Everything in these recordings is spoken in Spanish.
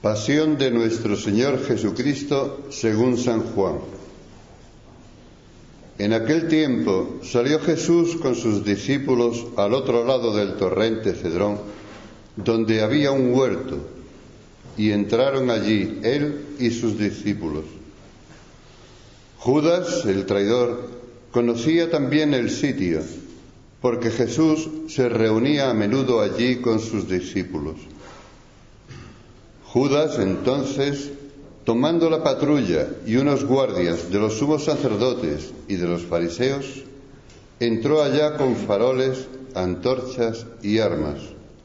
Pasión de nuestro Señor Jesucristo según San Juan. En aquel tiempo salió Jesús con sus discípulos al otro lado del torrente Cedrón, donde había un huerto, y entraron allí él y sus discípulos. Judas, el traidor, conocía también el sitio, porque Jesús se reunía a menudo allí con sus discípulos. Judas, entonces, tomando la patrulla y unos guardias de los sumos sacerdotes y de los fariseos, entró allá con faroles, antorchas y armas.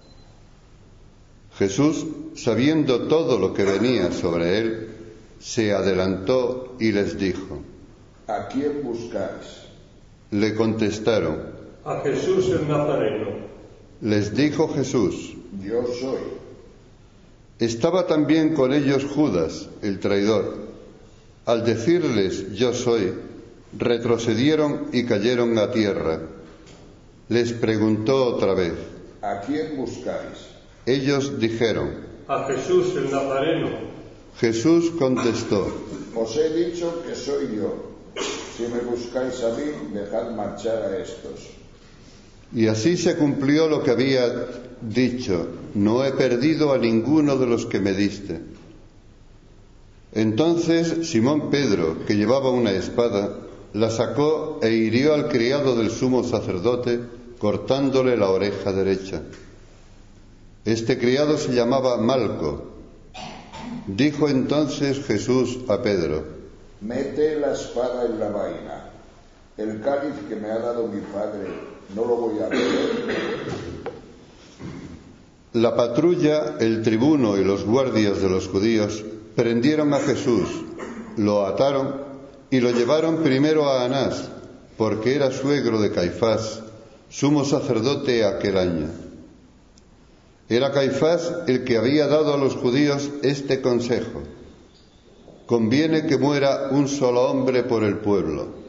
Jesús, sabiendo todo lo que venía sobre él, se adelantó y les dijo: ¿A quién buscáis? Le contestaron: A Jesús el Nazareno. Les dijo Jesús: Yo soy. Estaba también con ellos Judas, el traidor. Al decirles yo soy, retrocedieron y cayeron a tierra. Les preguntó otra vez: ¿A quién buscáis? Ellos dijeron: A Jesús el Nazareno. Jesús contestó: Os he dicho que soy yo. Si me buscáis a mí, dejad marchar a estos. Y así se cumplió lo que había dicho: no he perdido a ninguno de los que me diste. Entonces Simón Pedro, que llevaba una espada, la sacó e hirió al criado del sumo sacerdote, cortándole la oreja derecha. Este criado se llamaba Malco. Dijo entonces Jesús a Pedro: Mete la espada en la vaina. El cáliz que me ha dado mi padre, ¿no lo voy a beber? La patrulla, el tribuno y los guardias de los judíos prendieron a Jesús, lo ataron y lo llevaron primero a Anás, porque era suegro de Caifás, sumo sacerdote aquel año. Era Caifás el que había dado a los judíos este consejo: conviene que muera un solo hombre por el pueblo.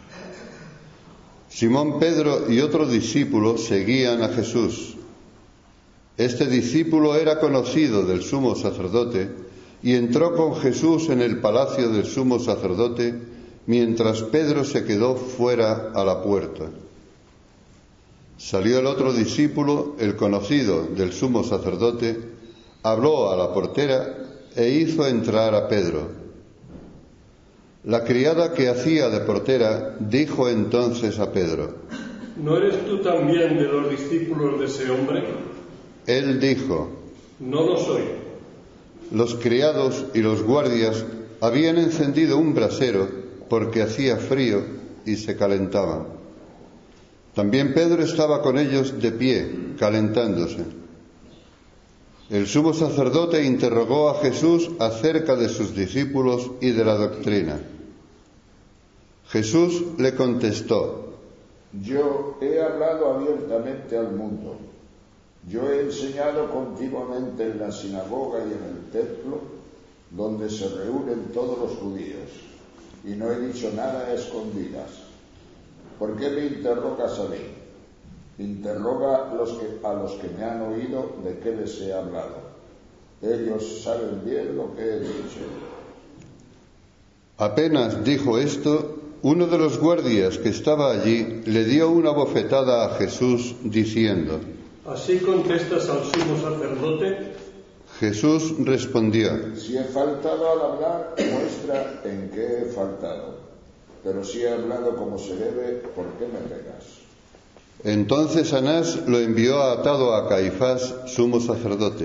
Simón Pedro y otro discípulo seguían a Jesús. Este discípulo era conocido del sumo sacerdote y entró con Jesús en el palacio del sumo sacerdote, mientras Pedro se quedó fuera a la puerta. Salió el otro discípulo, el conocido del sumo sacerdote, habló a la portera e hizo entrar a Pedro. La criada que hacía de portera dijo entonces a Pedro: ¿No eres tú también de los discípulos de ese hombre? Él dijo: No lo soy. Los criados y los guardias habían encendido un brasero porque hacía frío y se calentaban. También Pedro estaba con ellos de pie, calentándose. El sumo sacerdote interrogó a Jesús acerca de sus discípulos y de la doctrina. Jesús le contestó: Yo he hablado abiertamente al mundo. Yo he enseñado continuamente en la sinagoga y en el templo, donde se reúnen todos los judíos, y no he dicho nada a escondidas. ¿Por qué me interrogas a mí? Interroga a los que me han oído de qué les he hablado. Ellos saben bien lo que he dicho. Apenas dijo esto, uno de los guardias que estaba allí le dio una bofetada a Jesús diciendo: ¿Así contestas al sumo sacerdote? Jesús respondió: Si he faltado al hablar, muestra en qué he faltado. Pero si he hablado como se debe, ¿por qué me pegas? Entonces Anás lo envió atado a Caifás, sumo sacerdote.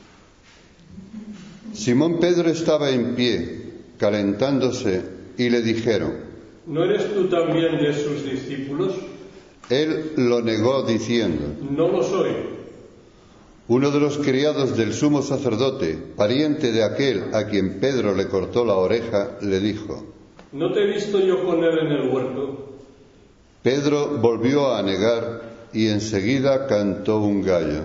Simón Pedro estaba en pie, calentándose, y le dijeron: ¿No eres tú también de sus discípulos? Él lo negó diciendo: No lo soy. Uno de los criados del sumo sacerdote, pariente de aquel a quien Pedro le cortó la oreja, le dijo: ¿No te he visto yo con él en el huerto? Pedro volvió a negar y enseguida cantó un gallo.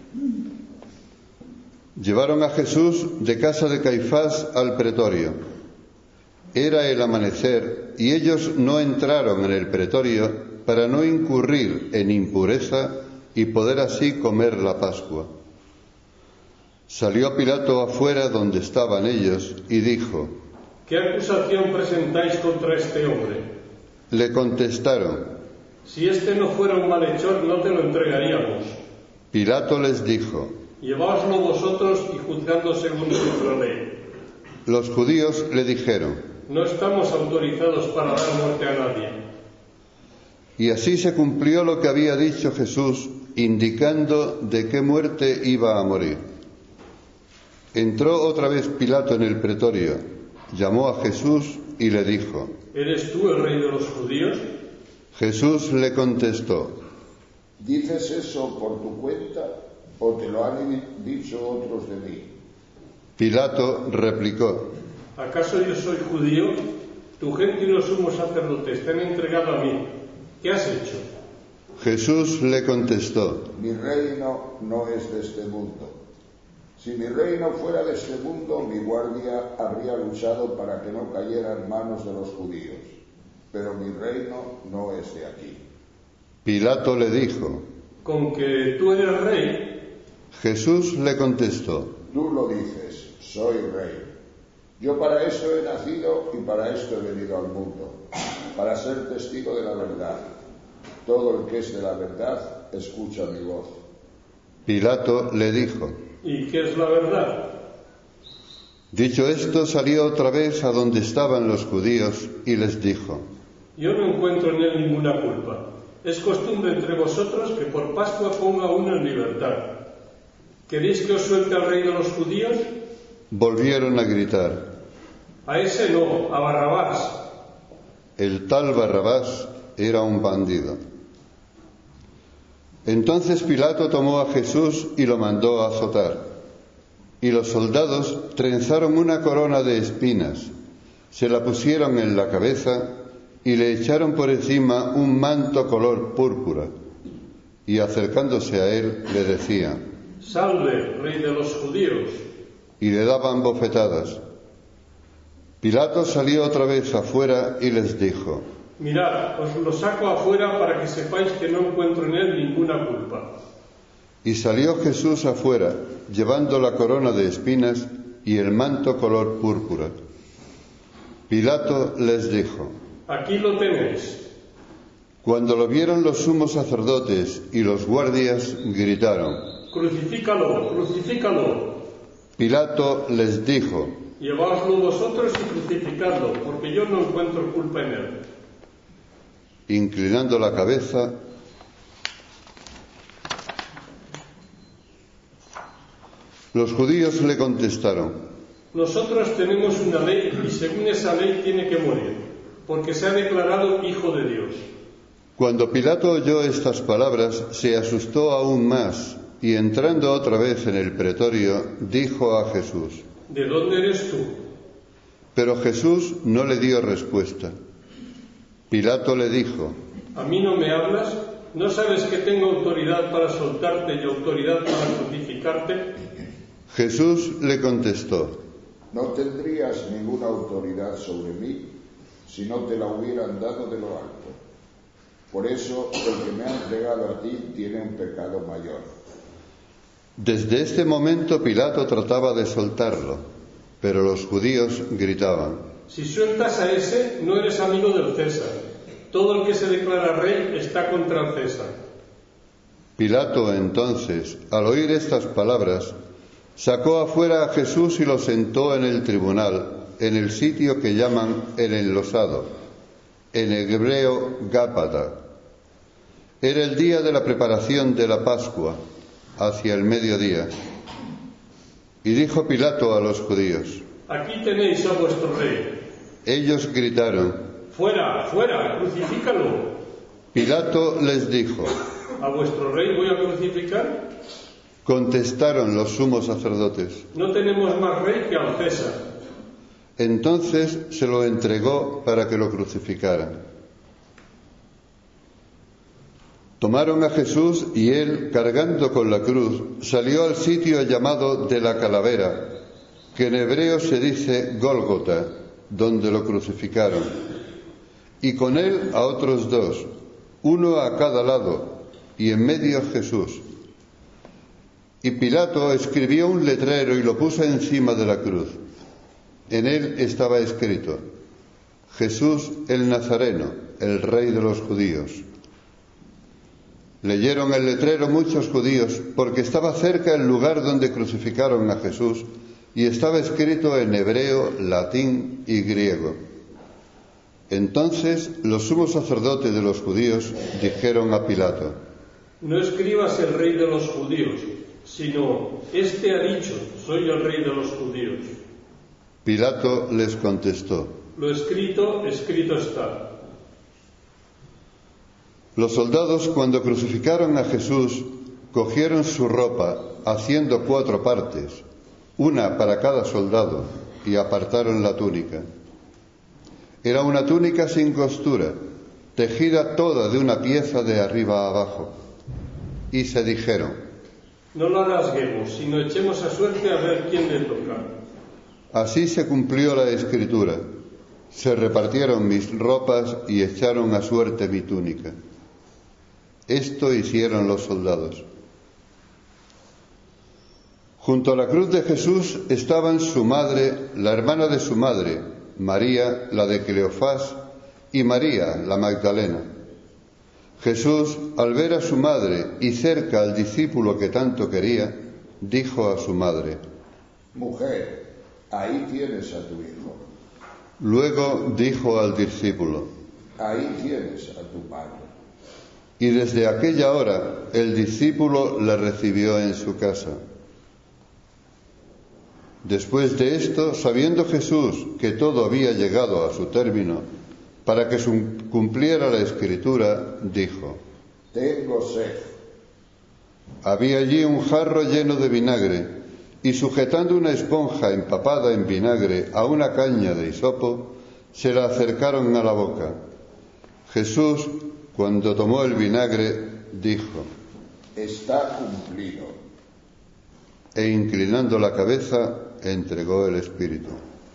Llevaron a Jesús de casa de Caifás al pretorio. Era el amanecer y ellos no entraron en el pretorio para no incurrir en impureza y poder así comer la Pascua. Salió Pilato afuera donde estaban ellos y dijo: ¿Qué acusación presentáis contra este hombre? Le contestaron: Si este no fuera un malhechor, no te lo entregaríamos. Pilato les dijo: Lleváoslo vosotros y juzgadlo según vuestra ley. Los judíos le dijeron: No estamos autorizados para dar muerte a nadie. Y así se cumplió lo que había dicho Jesús, indicando de qué muerte iba a morir. Entró otra vez Pilato en el pretorio, llamó a Jesús y le dijo: ¿Eres tú el rey de los judíos? Jesús le contestó: ¿Dices eso por tu cuenta o te lo han dicho otros de mí? Pilato replicó: ¿Acaso yo soy judío? Tu gente y los sumos sacerdotes te han entregado a mí. ¿Qué has hecho? Jesús le contestó: Mi reino no es de este mundo. Si mi reino fuera de este mundo, mi guardia habría luchado para que no cayera en manos de los judíos. Pero mi reino no es de aquí. Pilato le dijo: ¿Con que tú eres rey? Jesús le contestó: Tú lo dices, soy rey. Yo para esto he nacido y para esto he venido al mundo, para ser testigo de la verdad. Todo el que es de la verdad, escucha mi voz. Pilato le dijo: ¿Y qué es la verdad? Dicho esto, salió otra vez a donde estaban los judíos y les dijo: Yo no encuentro en él ninguna culpa. Es costumbre entre vosotros que por Pascua ponga uno en libertad. ¿Queréis que os suelte al rey de los judíos? Volvieron a gritar: A ese no, a Barrabás. El tal Barrabás era un bandido. Entonces Pilato tomó a Jesús y lo mandó a azotar. Y los soldados trenzaron una corona de espinas, se la pusieron en la cabeza y le echaron por encima un manto color púrpura. Y acercándose a él le decían: Salve, rey de los judíos. Y le daban bofetadas. Pilato salió otra vez afuera y les dijo: Mirad, os lo saco afuera para que sepáis que no encuentro en él ninguna culpa. Y salió Jesús afuera, llevando la corona de espinas y el manto color púrpura. Pilato les dijo: Aquí lo tenéis. Cuando lo vieron los sumos sacerdotes y los guardias, gritaron: Crucifícalo, crucifícalo. Pilato les dijo: Llevaoslo vosotros y crucificadlo, porque yo no encuentro culpa en él. Inclinando la cabeza, los judíos le contestaron: Nosotros tenemos una ley y según esa ley tiene que morir, porque se ha declarado hijo de Dios. Cuando Pilato oyó estas palabras, se asustó aún más y entrando otra vez en el pretorio, dijo a Jesús: ¿De dónde eres tú? Pero Jesús no le dio respuesta. Pilato le dijo: ¿A mí no me hablas? ¿No sabes que tengo autoridad para soltarte y autoridad para crucificarte? Jesús le contestó: No tendrías ninguna autoridad sobre mí si no te la hubieran dado de lo alto. Por eso el que me ha entregado a ti tiene un pecado mayor. Desde este momento Pilato trataba de soltarlo, pero los judíos gritaban: Si sueltas a ese, no eres amigo del César. Todo el que se declara rey está contra el César. Pilato entonces, al oír estas palabras, sacó afuera a Jesús y lo sentó en el tribunal, en el sitio que llaman el enlosado, en hebreo Gábata. Era el día de la preparación de la Pascua, hacia el mediodía. Y dijo Pilato a los judíos: Aquí tenéis a vuestro rey. Ellos gritaron: Fuera, fuera, crucifícalo. Pilato les dijo: ¿A vuestro rey voy a crucificar? Contestaron los sumos sacerdotes: No tenemos más rey que al César. Entonces se lo entregó para que lo crucificaran. Tomaron a Jesús y él, cargando con la cruz, salió al sitio llamado de la calavera, que en hebreo se dice Gólgota, donde lo crucificaron. Y con él a otros dos, uno a cada lado, y en medio Jesús. Y Pilato escribió un letrero y lo puso encima de la cruz. En él estaba escrito: Jesús el Nazareno, el Rey de los judíos. Leyeron el letrero muchos judíos, porque estaba cerca el lugar donde crucificaron a Jesús, y estaba escrito en hebreo, latín y griego. Entonces los sumos sacerdotes de los judíos dijeron a Pilato: No escribas el Rey de los judíos, sino, este ha dicho, soy el Rey de los judíos. Pilato les contestó: Lo escrito, escrito está. Los soldados, cuando crucificaron a Jesús, cogieron su ropa, haciendo 4 partes, una para cada soldado, y apartaron la túnica. Era una túnica sin costura, tejida toda de una pieza de arriba a abajo. Y se dijeron: No la rasguemos, sino echemos a suerte a ver quién le toca. Así se cumplió la escritura. Se repartieron mis ropas y echaron a suerte mi túnica. Esto hicieron los soldados. Junto a la cruz de Jesús estaban su madre, la hermana de su madre, María, la de Cleofás, y María, la Magdalena. Jesús, al ver a su madre y cerca al discípulo que tanto quería, dijo a su madre: Mujer, ahí tienes a tu hijo. Luego dijo al discípulo: Ahí tienes a tu padre. Y desde aquella hora el discípulo la recibió en su casa. Después de esto, sabiendo Jesús que todo había llegado a su término, para que cumpliera la Escritura, dijo: Tengo sed. Había allí un jarro lleno de vinagre, y sujetando una esponja empapada en vinagre a una caña de hisopo, se la acercaron a la boca. Jesús, cuando tomó el vinagre, dijo: Está cumplido. E inclinando la cabeza, entregó el espíritu.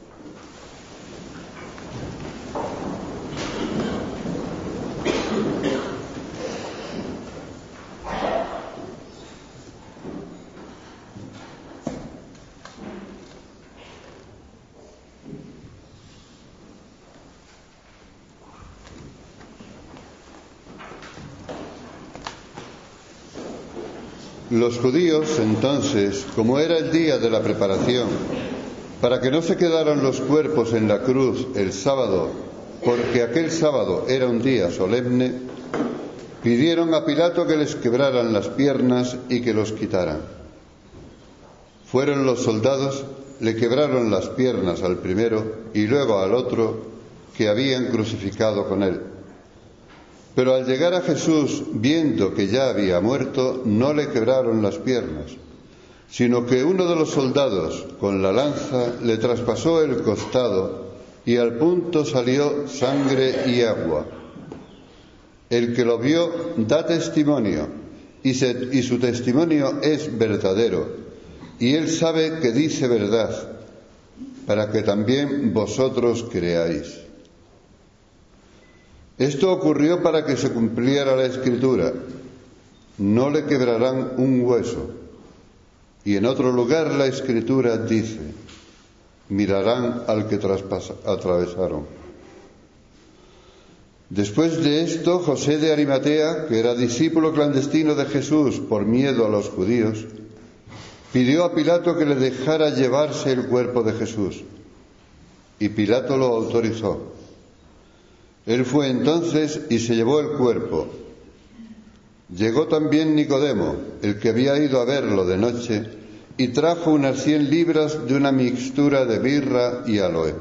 Los judíos, entonces, como era el día de la preparación, para que no se quedaran los cuerpos en la cruz el sábado, porque aquel sábado era un día solemne, pidieron a Pilato que les quebraran las piernas y que los quitaran. Fueron los soldados, le quebraron las piernas al primero y luego al otro que habían crucificado con él. Pero al llegar a Jesús, viendo que ya había muerto, no le quebraron las piernas, sino que uno de los soldados, con la lanza, le traspasó el costado y al punto salió sangre y agua. El que lo vio da testimonio, y su testimonio es verdadero, y él sabe que dice verdad, para que también vosotros creáis. Esto ocurrió para que se cumpliera la Escritura: no le quebrarán un hueso. Y en otro lugar la Escritura dice: mirarán al que atravesaron. Después de esto, José de Arimatea, que era discípulo clandestino de Jesús por miedo a los judíos, pidió a Pilato que le dejara llevarse el cuerpo de Jesús. Y Pilato lo autorizó. Él fue entonces y se llevó el cuerpo. Llegó también Nicodemo, el que había ido a verlo de noche, y trajo unas 100 libras de una mixtura de mirra y aloe.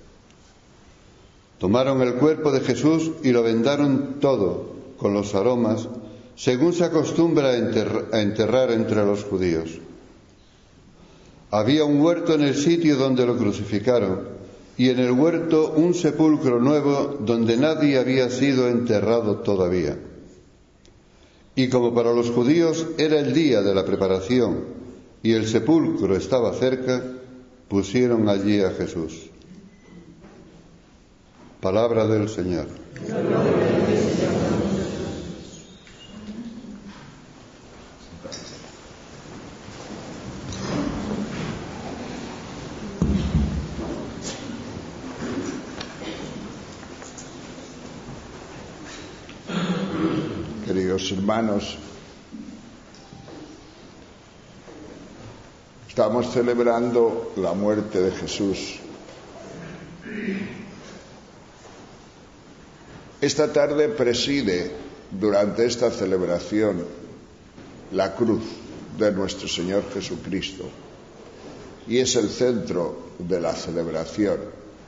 Tomaron el cuerpo de Jesús y lo vendaron todo con los aromas, según se acostumbra a enterrar entre los judíos. Había un huerto en el sitio donde lo crucificaron, y en el huerto un sepulcro nuevo donde nadie había sido enterrado todavía. Y como para los judíos era el día de la preparación y el sepulcro estaba cerca, pusieron allí a Jesús. Palabra del Señor. Queridos hermanos, estamos celebrando la muerte de Jesús. Esta tarde preside durante esta celebración la cruz de nuestro Señor Jesucristo y es el centro de la celebración.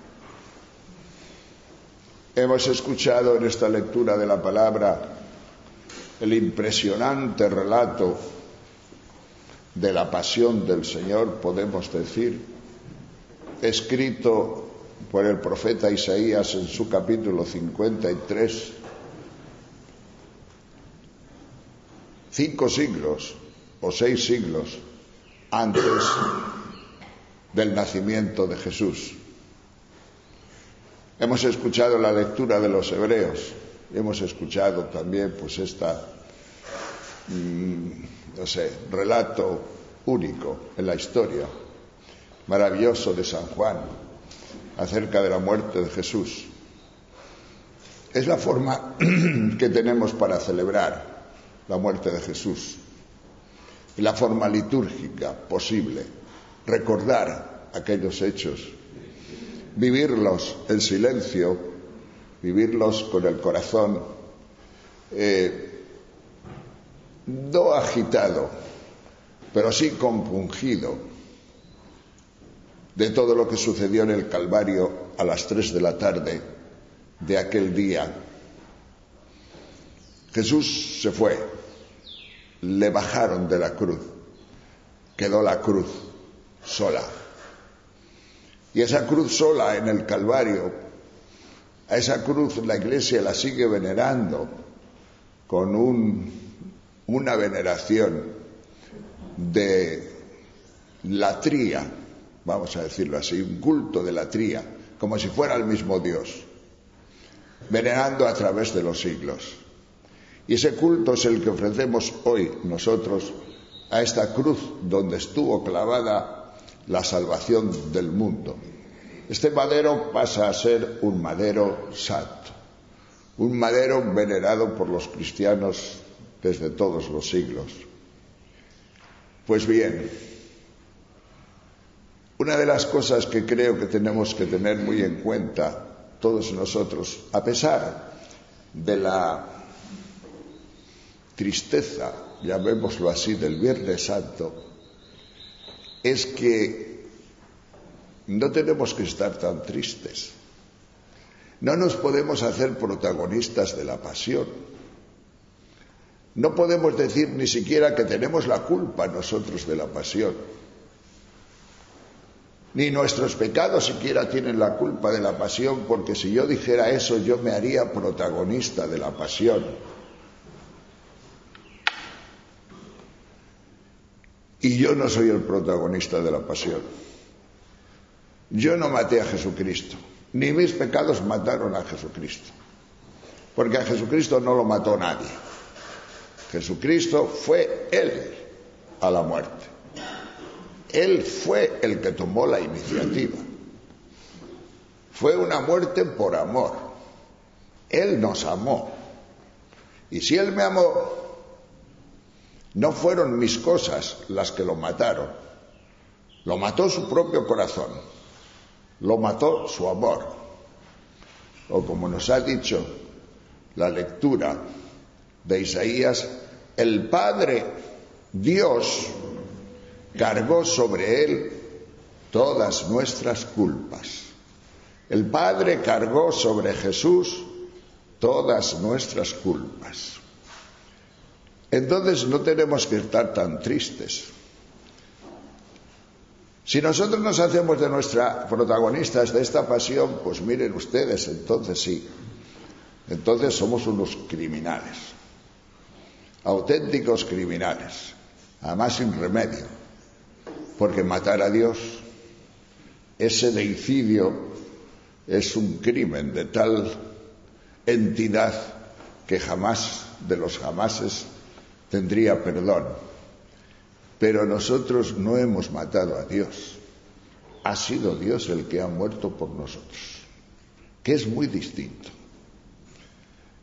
Hemos escuchado en esta lectura de la palabra el impresionante relato de la pasión del Señor, podemos decir, escrito por el profeta Isaías en su capítulo 53, 5 siglos o 6 siglos antes del nacimiento de Jesús. Hemos escuchado la lectura de los Hebreos, hemos escuchado también relato único en la historia, maravilloso de San Juan, acerca de la muerte de Jesús. Es la forma que tenemos para celebrar la muerte de Jesús, y la forma litúrgica posible, recordar aquellos hechos, vivirlos en silencio, vivirlos con el corazón no agitado, pero sí compungido de todo lo que sucedió en el Calvario a las 3 de la tarde de aquel día. Jesús se fue, le bajaron de la cruz, quedó la cruz sola. Y esa cruz sola en el Calvario, a esa cruz la Iglesia la sigue venerando con una veneración de latría, vamos a decirlo así, un culto de latría, como si fuera el mismo Dios, venerando a través de los siglos. Y ese culto es el que ofrecemos hoy nosotros a esta cruz donde estuvo clavada la salvación del mundo. Este madero pasa a ser un madero santo, un madero venerado por los cristianos desde todos los siglos. Pues bien, una de las cosas que creo que tenemos que tener muy en cuenta todos nosotros, a pesar de la tristeza, llamémoslo así, del Viernes Santo, es que no tenemos que estar tan tristes. No nos podemos hacer protagonistas de la pasión. No podemos decir ni siquiera que tenemos la culpa nosotros de la pasión. Ni nuestros pecados siquiera tienen la culpa de la pasión, porque si yo dijera eso yo me haría protagonista de la pasión. Y yo no soy el protagonista de la pasión. Yo no maté a Jesucristo, ni mis pecados mataron a Jesucristo, porque a Jesucristo no lo mató nadie. Jesucristo fue Él a la muerte. Él fue el que tomó la iniciativa. Fue una muerte por amor. Él nos amó. Y si Él me amó, no fueron mis cosas las que lo mataron. Lo mató su propio corazón. Lo mató su amor. O como nos ha dicho la lectura de Isaías, el Padre, Dios, cargó sobre Él todas nuestras culpas. El Padre cargó sobre Jesús todas nuestras culpas. Entonces no tenemos que estar tan tristes. Si nosotros nos hacemos de nuestras protagonistas de esta pasión, pues miren ustedes, entonces sí, entonces somos unos criminales, auténticos criminales, además sin remedio, porque matar a Dios, ese deicidio, es un crimen de tal entidad que jamás de los jamases tendría perdón. Pero nosotros no hemos matado a Dios. Ha sido Dios el que ha muerto por nosotros, que es muy distinto.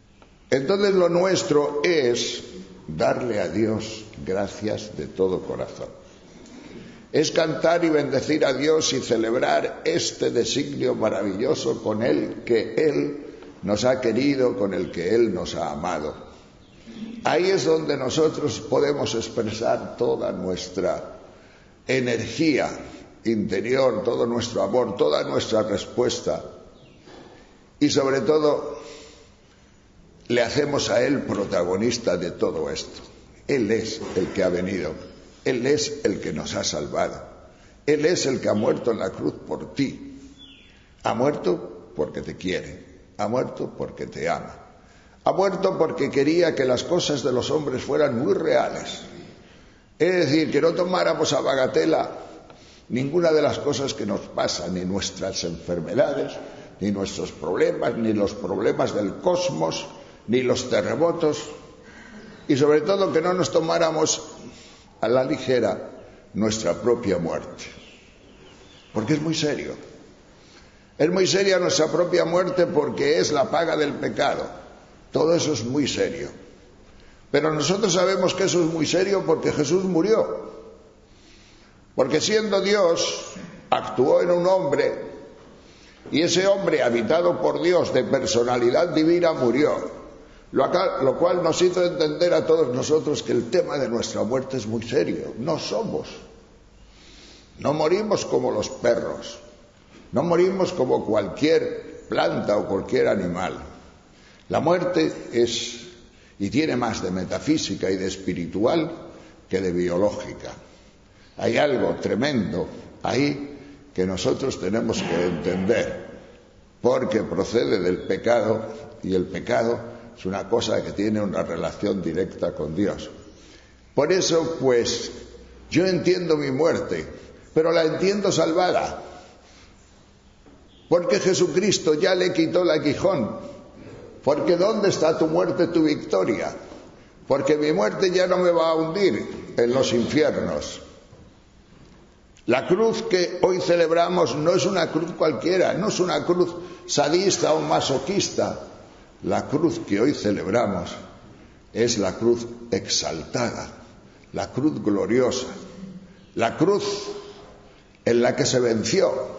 Entonces lo nuestro es darle a Dios gracias de todo corazón. Es cantar y bendecir a Dios y celebrar este designio maravilloso con el que Él nos ha querido, con el que Él nos ha amado. Ahí es donde nosotros podemos expresar toda nuestra energía interior, todo nuestro amor, toda nuestra respuesta. Y sobre todo, le hacemos a Él protagonista de todo esto. Él es el que ha venido, Él es el que nos ha salvado, Él es el que ha muerto en la cruz por ti. Ha muerto porque te quiere, ha muerto porque te ama, ha muerto porque quería que las cosas de los hombres fueran muy reales. Es decir, que no tomáramos a bagatela ninguna de las cosas que nos pasan, ni nuestras enfermedades, ni nuestros problemas, ni los problemas del cosmos, ni los terremotos, y sobre todo que no nos tomáramos a la ligera nuestra propia muerte, porque es muy serio. Es muy seria nuestra propia muerte porque es la paga del pecado. Todo eso es muy serio. Pero nosotros sabemos que eso es muy serio porque Jesús murió. Porque siendo Dios, actuó en un hombre, y ese hombre, habitado por Dios, de personalidad divina, murió. Lo cual nos hizo entender a todos nosotros que el tema de nuestra muerte es muy serio. No morimos como los perros, no morimos como cualquier planta o cualquier animal. La muerte es, y tiene más de metafísica y de espiritual que de biológica. Hay algo tremendo ahí que nosotros tenemos que entender, porque procede del pecado, y el pecado es una cosa que tiene una relación directa con Dios. Por eso, pues, yo entiendo mi muerte, pero la entiendo salvada, porque Jesucristo ya le quitó el aguijón. Porque ¿dónde está tu muerte, tu victoria? Porque mi muerte ya no me va a hundir en los infiernos. La cruz que hoy celebramos no es una cruz cualquiera, no es una cruz sadista o masoquista. La cruz que hoy celebramos es la cruz exaltada, la cruz gloriosa, la cruz en la que se venció.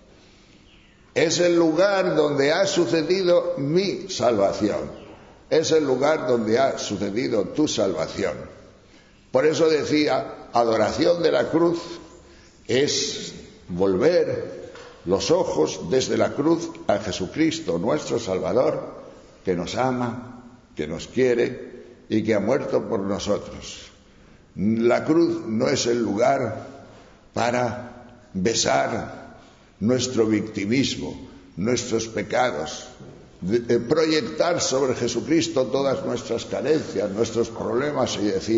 Es el lugar donde ha sucedido mi salvación, es el lugar donde ha sucedido tu salvación. Por eso decía, adoración de la cruz es volver los ojos desde la cruz a Jesucristo, nuestro Salvador, que nos ama, que nos quiere y que ha muerto por nosotros. La cruz no es el lugar para besar nuestro victimismo, nuestros pecados, proyectar sobre Jesucristo todas nuestras carencias, nuestros problemas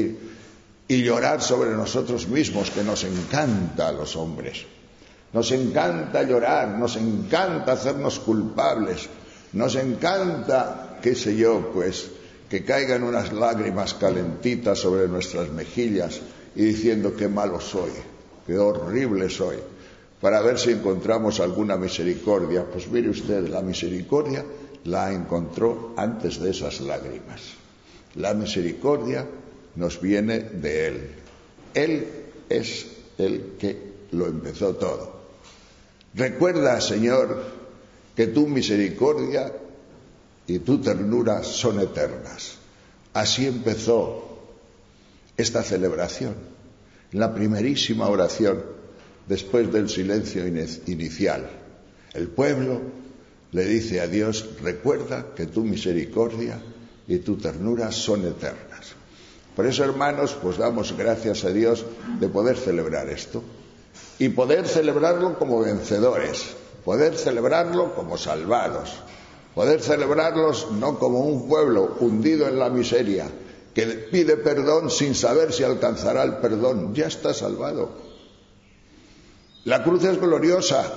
y llorar sobre nosotros mismos, que nos encanta a los hombres. Nos encanta llorar, nos encanta hacernos culpables, nos encanta, qué sé yo, pues, que caigan unas lágrimas calentitas sobre nuestras mejillas y diciendo qué malo soy, qué horrible soy, para ver si encontramos alguna misericordia. Pues mire usted, la misericordia la encontró antes de esas lágrimas. La misericordia nos viene de Él. Él es el que lo empezó todo. Recuerda, Señor, que tu misericordia y tu ternura son eternas. Así empezó esta celebración, la primerísima oración después del silencio inicial. El pueblo le dice a Dios, recuerda que tu misericordia y tu ternura son eternas. Por eso, hermanos, pues damos gracias a Dios de poder celebrar esto y poder celebrarlo como vencedores, poder celebrarlo como salvados, poder celebrarlos no como un pueblo hundido en la miseria que pide perdón sin saber si alcanzará el perdón. Ya está salvado. La cruz es gloriosa.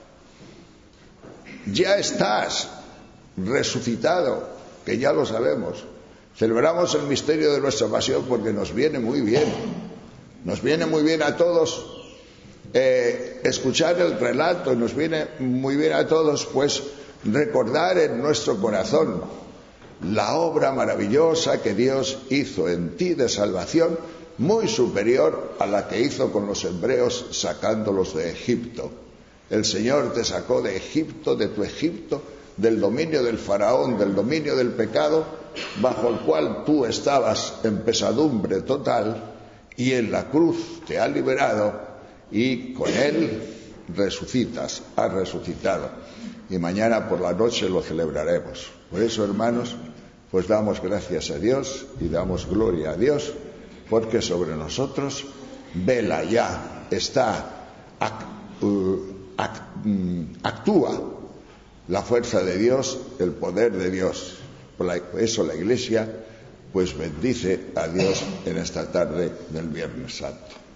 Ya estás resucitado, que ya lo sabemos. Celebramos el misterio de nuestra pasión porque nos viene muy bien. Nos viene muy bien a todos escuchar el relato, nos viene muy bien a todos, pues, recordar en nuestro corazón la obra maravillosa que Dios hizo en ti de salvación, muy superior a la que hizo con los hebreos sacándolos de Egipto. El Señor te sacó de Egipto, de tu Egipto, del dominio del faraón, del dominio del pecado, bajo el cual tú estabas en pesadumbre total, y en la cruz te ha liberado, y con Él resucitas, has resucitado. Y mañana por la noche lo celebraremos. Por eso, hermanos, pues damos gracias a Dios y damos gloria a Dios, porque sobre nosotros vela ya, actúa la fuerza de Dios, el poder de Dios. Por eso la Iglesia pues bendice a Dios en esta tarde del Viernes Santo.